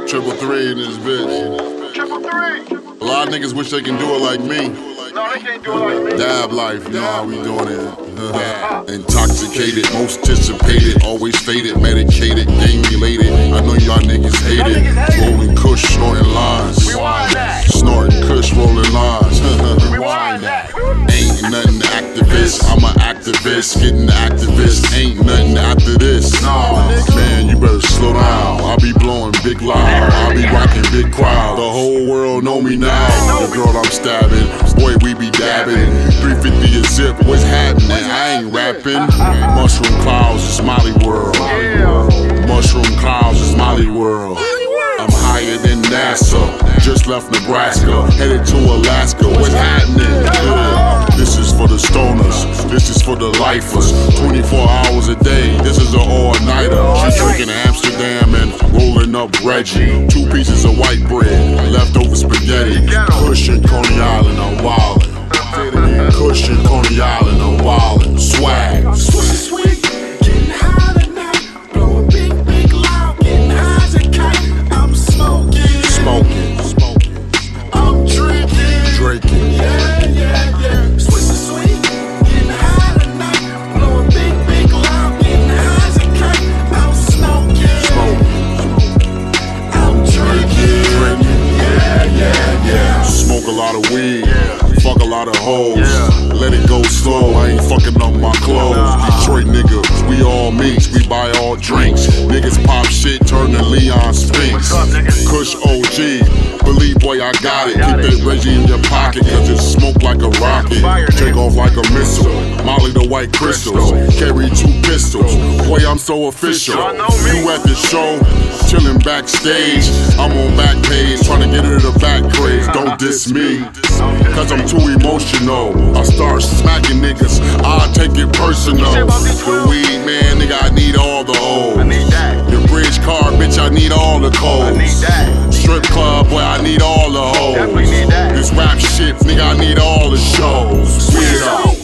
Triple three in this bitch. Triple three. A lot of niggas wish they can do it like me. No, they can't do it like me. Dab life, you know how we doing it. Intoxicated, most anticipated, always faded, medicated, gang related. I know y'all niggas hate it. Rolling kush, snorting lines. Rewind that. Snorting kush, rolling lines. Rewind that. Ain't nothing to activist. I'm an activist, getting activist. Ain't nothing after this. Man, you better slow down. I be blowing big loud. I be rocking big crowd. The whole world know me now. The girl I'm stabbing, boy, we be dabbing. 350 a zip, what's happening? I ain't rapping. Mushroom clouds is Molly World. Mushroom clouds is Molly World. I'm higher than NASA. Just left Nebraska, headed to Alaska. What's happening? This is for the stoners. This is for the lifers. 24 hours a day. This is an all-nighter. She's drinking Amsterdam and rolling up Reggie. 2 pieces of white bread, leftover spaghetti. Cushion, Coney Island, I'm wildin'. Cushion, Coney Island, I'm wildin'. Swag. Sweet, getting high tonight. Blowing big loud, getting high as a kite. I'm smoking. I'm drinking. Yeah. Sweet, getting high tonight. Blowing big loud, getting high as a kite. I'm smoking. I'm drinking. Yeah. Smoke a lot of weed. Fuck a lot of hoes. Let it go slow, I ain't fucking up my clothes. Detroit niggas, we all meets, we buy all drinks. Niggas pop shit, turn to Leon Spinks. Kush OG, believe boy I got it. Keep that Reggie in your pocket, cause it smoke like a rocket. Take off like a missile, Molly the white crystals. Carry 2 pistols, boy I'm so official. You at the show, chillin' backstage. I'm on back page, trying to get into the back craze. Don't diss me, cause I'm too emotional. I start smacking niggas, I take it personal. The weed, man, nigga, I need all the O's. The bridge car, bitch, I need all the codes. Strip club, boy, I need all the hoes. This rap shit, nigga, I need all the shows. Weirdo.